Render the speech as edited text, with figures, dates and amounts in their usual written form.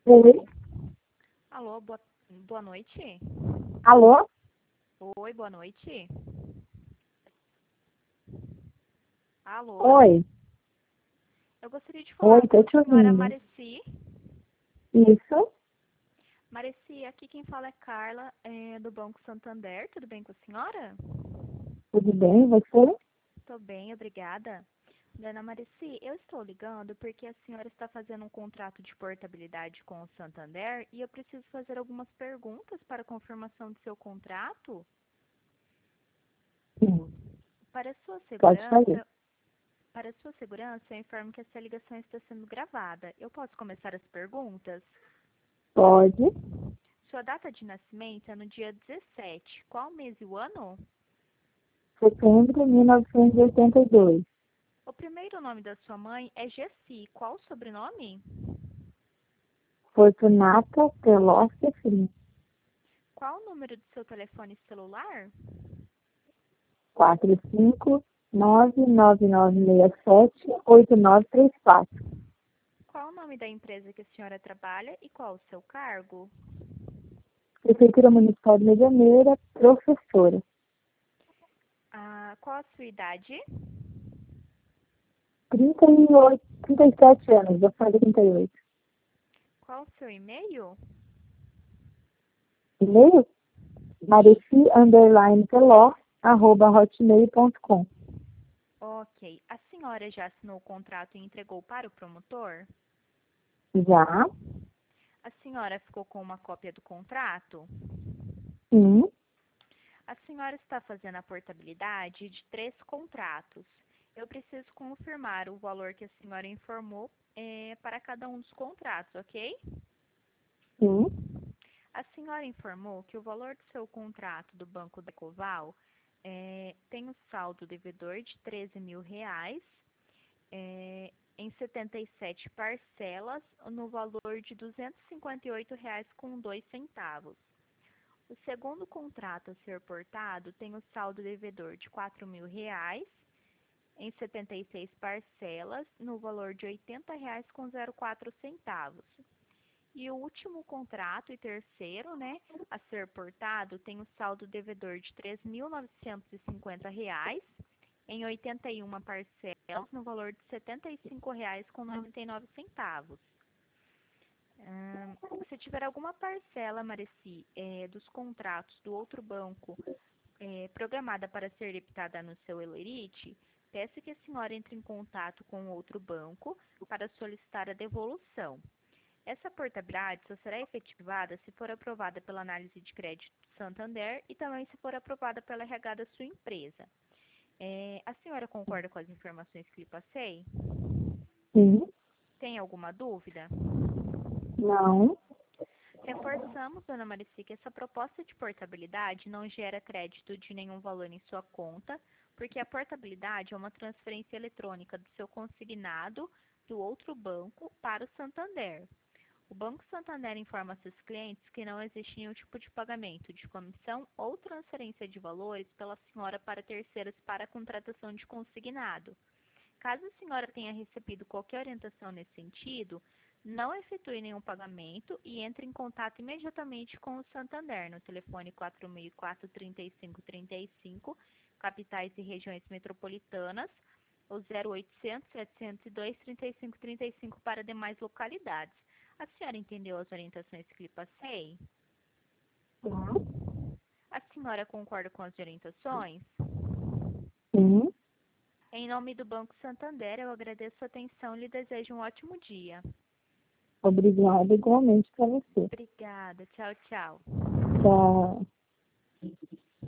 Oi. Alô, boa noite. Alô? Oi, boa noite. Alô, Oi. eu gostaria de Oi, falar com tô a te senhora ouvindo. Mareci. Isso? Mareci, aqui quem fala é Carla, do Banco Santander. Tudo bem com a senhora? Tudo bem? Você? Tô bem, obrigada. Dona Mareci, eu estou ligando porque a senhora está fazendo um contrato de portabilidade com o Santander e eu preciso fazer algumas perguntas para confirmação do seu contrato. Sim. Para sua Pode fazer. segurança, Para sua segurança, eu informo que essa ligação está sendo gravada. Eu posso começar as perguntas? Pode. Sua data de nascimento é no dia 17. Qual mês e o ano? Setembro de 1982. O primeiro nome da sua mãe é Gessi. Qual o sobrenome? Fortunata Pelócia Frim. Qual o número do seu telefone celular? 45999678934. Qual o nome da empresa que a senhora trabalha e qual o seu cargo? Prefeitura Municipal de Medianeira, professora. Qual a sua idade? 38, 37 anos, vou fazer 38. Qual o seu e-mail? E-mail? mareci_peló@hotmail.com. Ok. A senhora já assinou o contrato e entregou para o promotor? Já? A senhora ficou com uma cópia do contrato? Sim. A senhora está fazendo a portabilidade de 3 contratos. Eu preciso confirmar o valor que a senhora informou para cada um dos contratos, ok? Sim. A senhora informou que o valor do seu contrato do Banco da Coval tem o saldo devedor de R$ 13.000 em 77 parcelas no valor de R$ 258,02. O segundo contrato a ser portado tem o saldo devedor de R$ 4.000 em 76 parcelas no valor de R$ 80,04. E o último contrato e terceiro, né, a ser portado tem o saldo devedor de R$ 3.950 em 81 parcelas no valor de R$ 75,99. Se tiver alguma parcela, Mareci, dos contratos do outro banco programada para ser debitada no seu Elerite, peço que a senhora entre em contato com o outro banco para solicitar a devolução. Essa portabilidade só será efetivada se for aprovada pela análise de crédito do Santander e também se for aprovada pela RH da sua empresa. A senhora concorda com as informações que lhe passei? Sim. Tem alguma dúvida? Não. Reforçamos, dona Marici, que essa proposta de portabilidade não gera crédito de nenhum valor em sua conta, porque a portabilidade é uma transferência eletrônica do seu consignado do outro banco para o Santander. O Banco Santander informa a seus clientes que não existe nenhum tipo de pagamento de comissão ou transferência de valores pela senhora para terceiros para a contratação de consignado. Caso a senhora tenha recebido qualquer orientação nesse sentido, não efetue nenhum pagamento e entre em contato imediatamente com o Santander no telefone 464-3535, capitais e regiões metropolitanas, ou 0800-702-3535 para demais localidades. A senhora entendeu as orientações que lhe passei? Sim. A senhora concorda com as orientações? Sim. Em nome do Banco Santander, eu agradeço a atenção e lhe desejo um ótimo dia. Obrigada igualmente para você. Obrigada. Tchau, tchau. Tchau.